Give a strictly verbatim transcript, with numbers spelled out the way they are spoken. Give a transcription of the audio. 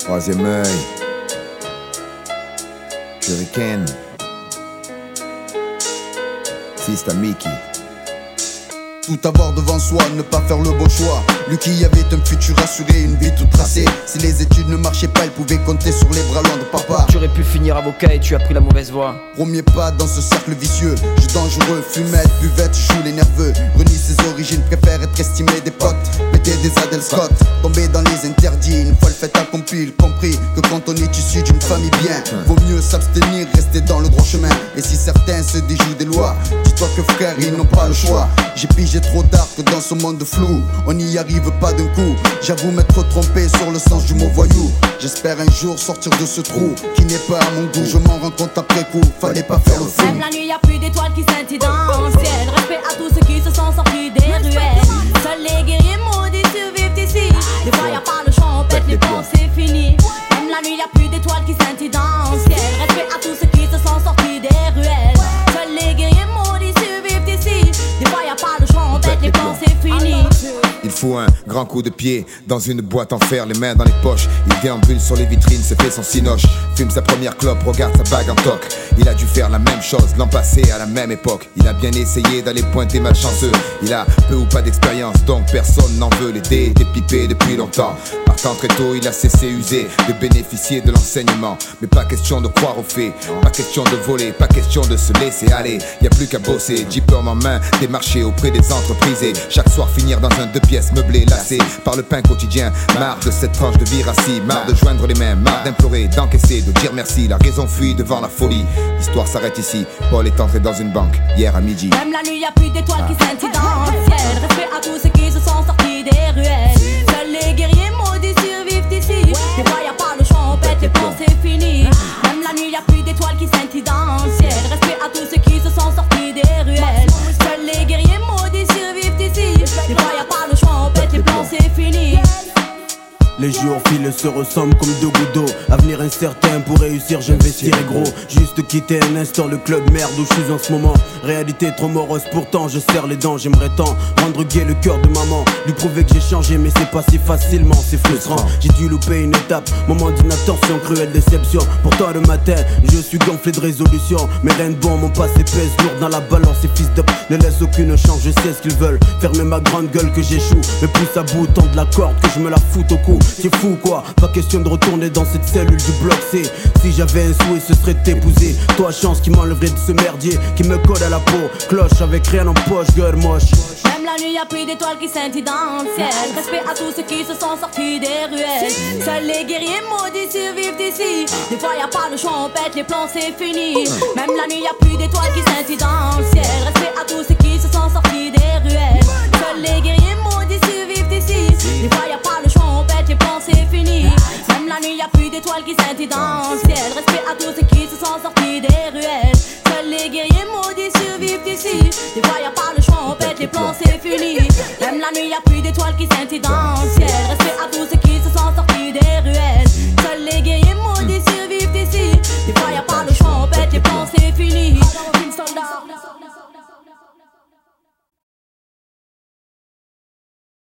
Troisième œil. Shuriken. Sista Mickey. Tout avoir devant soi, ne pas faire le bon choix. Lui qui avait un futur assuré, une vie toute tracée. Si les études ne marchaient pas, il pouvait compter sur les bras longs de papa. Tu aurais pu finir avocat et tu as pris la mauvaise voie. Premier pas dans ce cercle vicieux. Jeu dangereux, fumette, buvette, joue les nerveux. Renie ses origines, préfère être estimé des potes. Mettez des Adel Scott, tomber dans les interdits. Une fois le fait accompli, il compris que quand on est issu d'une famille bien, vaut mieux s'abstenir, rester dans le droit chemin. Et si certains se déjouent des lois, dis-toi que frère, ils n'ont pas le choix. J'ai pigé trop tard que dans ce monde flou, on n'y arrive pas d'un coup. J'avoue m'être trompé sur le sens du mot voyou. J'espère un jour sortir de ce trou qui n'est pas à mon goût. Je m'en rends compte après coup, fallait pas faire le fou. Même la nuit y'a plus d'étoiles qui scintillent dans le ciel. Respect à tous ceux qui se sont sortis des ruelles. Seuls les guerriers maudits survivent ici. Des fois y'a pas le champ, on pète les ponts, c'est fini. Même la nuit y'a plus d'étoiles qui scintillent dans le ciel. Respect à tous ceux qui se sont sortis des ruelles. Seuls les guerriers maudits survivent ici. Des fois y'a pas le champ, on pète les ponts, c'est fini. Il faut un grand coup de pied dans une boîte en fer, les mains dans les poches. Il déambule sur les vitrines, se fait son cinoche. Fume sa première clope, regarde sa bague en toc. Il a dû faire la même chose l'an passé à la même époque. Il a bien essayé d'aller pointer malchanceux. Il a peu ou pas d'expérience, donc personne n'en veut. Les dés étaient pipés depuis longtemps. Partant très tôt, il a cessé usé de bénéficier de l'enseignement. Mais pas question de croire aux faits, pas question de voler, pas question de se laisser aller. Y a plus qu'à bosser, diplôme en main, démarcher auprès des entreprises et chaque soir finir dans un deux pièces meublé, lassé par le pain quotidien. Marre de cette tranche de vie rassis, marre de joindre les mains, marre d'implorer, d'encaisser, de dire merci. La raison fuit devant la folie. L'histoire s'arrête ici. Paul est entré dans une banque hier à midi. Même la nuit y'a plus d'étoiles qui scintillent dans le ciel. Respect à tous ceux qui se sont sortis des ruelles. Seuls les guerriers maudits survivent ici. Des fois y'a pas le champ, on pète les ponts, c'est fini. Même la nuit y'a plus d'étoiles qui scintillent dans le ciel. Respect à tous ceux qui se sont sortis des ruelles. Seuls les guerriers maudits survivent ici. Des fois y'a pas le choix, on pète les plombs, c'est fini. Les jours filent se ressemblent comme deux gouttes d'eau. Avenir incertain, pour réussir j'investirai gros. Juste quitter un instant le club merde où je suis en ce moment. Réalité trop morose, pourtant je serre les dents. J'aimerais tant rendre gai le cœur de maman. Lui prouver que j'ai changé mais c'est pas si facilement. C'est frustrant, j'ai dû louper une étape. Moment d'inattention, cruelle déception. Pourtant le matin, je suis gonflé de résolution. Mais rien de bon, mon passé pèse lourd dans la balance. Ces fils d'up ne laissent aucune chance, je sais ce qu'ils veulent. Fermer ma grande gueule que j'échoue. Me pousse à bout, tendre la corde que je me la foute au cou. C'est fou quoi, pas question de retourner dans cette cellule du bloc C. Si j'avais un souhait ce serait t'épouser. Toi chance qui m'enlèverait de ce merdier qui me colle à la peau. Cloche avec rien en poche, gueule moche. Même la nuit y'a plus d'étoiles qui scintillent dans le ciel. Respect à tous ceux qui se sont sortis des ruelles. Seuls les guerriers maudits survivent ici. Des fois y'a pas le choix, on pète les plombs, c'est fini. Même la nuit y'a plus d'étoiles qui scintillent dans le ciel. Respect à tous ceux qui se sont sortis des ruelles. Seuls les guerriers maudits survivent ici. Des fois y'a pas le choix, on pète les plombs, c'est fini. Même la nuit y'a plus d'étoiles qui scintillent dans le ciel. Respect à tous ceux qui se sont sortis des ruelles. Seuls les guerriers maudits survivent ici. Des fois y'a pas le choix, on pète les plombs, c'est fini. Même la nuit y'a plus d'étoiles qui scintillent dans le ciel. Respect à tous ceux